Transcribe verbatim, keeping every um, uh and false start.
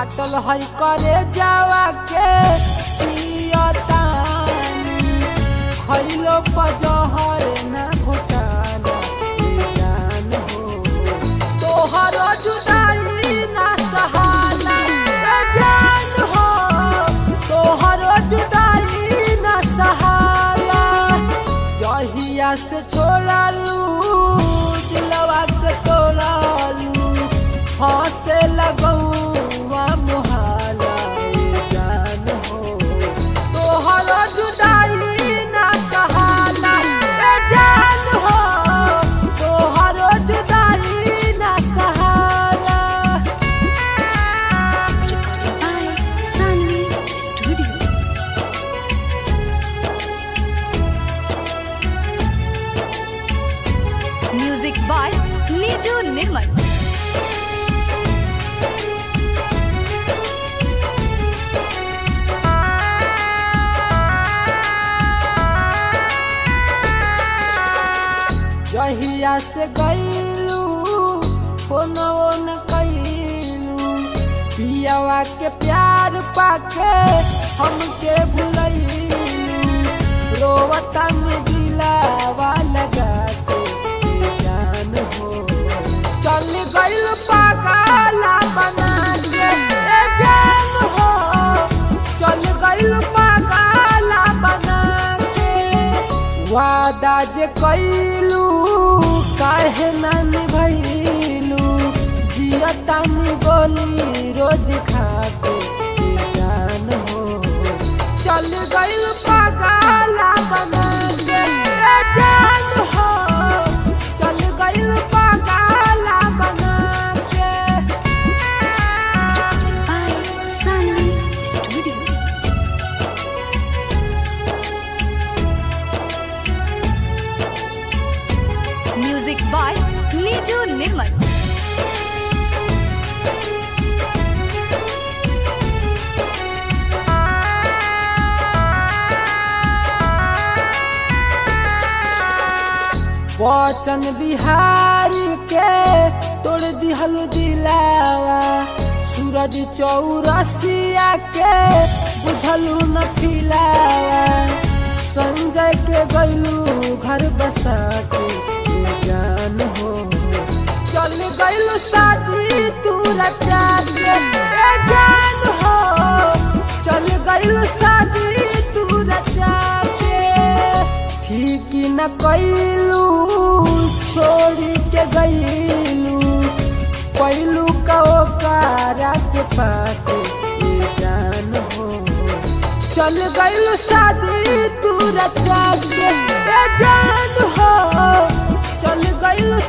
फाटल है करे जावा के सियतानी खइलो पजहर ना घोटाला जान हो तोहर जुदाई ना सहाला जान हो तोहर जुदाई ना सहाला जहिया से छोड़लू दिलवा के तोड़लू हंसे लगौआ मुहाला जान हो तोहर जुदाई ना सहाला जान हो तोहर जुदाई ना सहाला। Music by Neeju Nirmal. जहिया से गईलू फोनो न कईलू पियावा के प्यार पाके हमके भुलैलू रोवता में दिलावा लगा के जान हो चल गईल पागला बना के जान हो चल गईल पागला बना के वादा जे कईलू काहे ना निभैलू जियतानी गोली रोज खाके जान हो चल गईल पागला बना के जान हो चल गईल पागला बना के। Music by Neeju Nirmal. वचन बिहारी के तोड़ दिहल दिलावा सूरज चौरसिया के बुझलू न फिलावा संजय के गईलू घर बसा के जान हो चल गईलू शादी तू रचा के जान हो चल गईलू शादी तू रचा के ठीक न कईलू छोड़ी के गईलू पहलू का ओकारा के पाके जान हो चल गईलू शादी तू रचा के जान हो चल गईलू